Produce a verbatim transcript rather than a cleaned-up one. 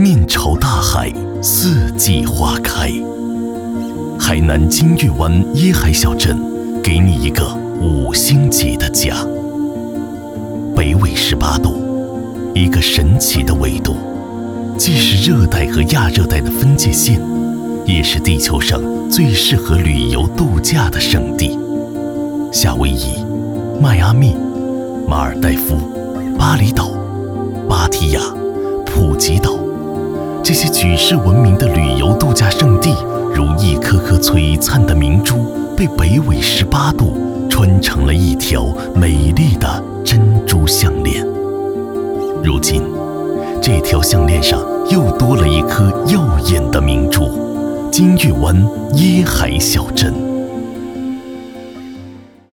面朝大海，四季花开。海南金月湾椰海小镇，给你一个五星级的家。北纬十八度，一个神奇的纬度，既是热带和亚热带的分界线，也是地球上最适合旅游度假的圣地。夏威夷、迈阿密、马尔代夫、巴厘岛、芭提雅、普吉岛，这些举世闻名的旅游度假胜地，如一颗颗璀璨的明珠，被北纬十八度穿成了一条美丽的珍珠项链。如今，这条项链上又多了一颗耀眼的明珠——金月湾椰海小镇。